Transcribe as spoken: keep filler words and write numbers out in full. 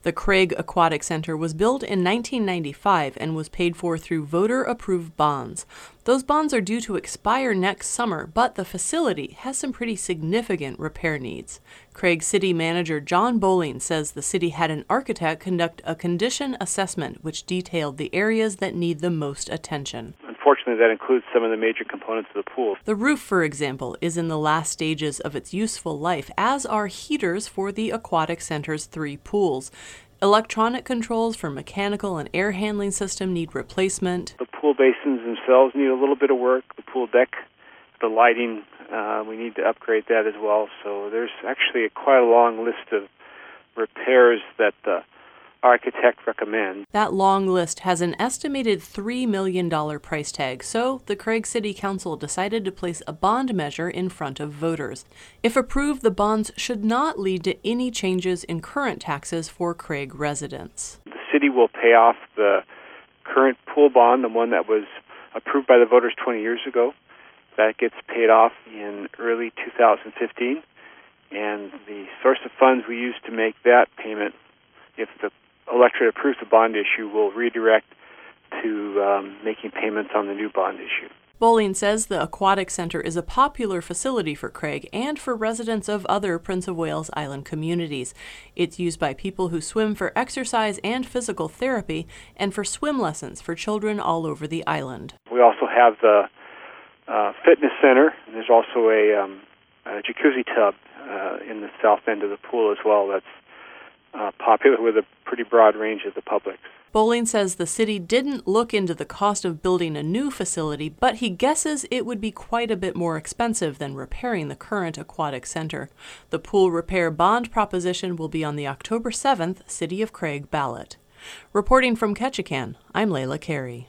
The Craig Aquatic Center was built in nineteen ninety-five and was paid for through voter-approved bonds. Those bonds are due to expire next summer, but the facility has some pretty significant repair needs. Craig City Manager John Bowling says the city had an architect conduct a condition assessment which detailed the areas that need the most attention. Unfortunately, that includes some of the major components of the pool. The roof, for example, is in the last stages of its useful life, as are heaters for the Aquatic Center's three pools. Electronic controls for mechanical and air handling system need replacement. The pool basins themselves need a little bit of work. The pool deck, the lighting, uh, we need to upgrade that as well. So there's actually a, quite a long list of repairs that the architect recommends. That long list has an estimated three million dollars price tag, so the Craig City Council decided to place a bond measure in front of voters. If approved, the bonds should not lead to any changes in current taxes for Craig residents. The city will pay off the current pool bond, the one that was approved by the voters twenty years ago. That gets paid off in early two thousand fifteen, and the source of funds we use to make that payment, if the electorate approves the bond issue, will redirect to um, making payments on the new bond issue. Bowling says the Aquatic Center is a popular facility for Craig and for residents of other Prince of Wales Island communities. It's used by people who swim for exercise and physical therapy and for swim lessons for children all over the island. We also have the uh, fitness center, and there's also a, um, a jacuzzi tub uh, in the south end of the pool as well that's uh, popular with a pretty broad range of the public. Bowling says the city didn't look into the cost of building a new facility, but he guesses it would be quite a bit more expensive than repairing the current aquatic center. The pool repair bond proposition will be on the October seventh City of Craig ballot. Reporting from Ketchikan, I'm Layla Carey.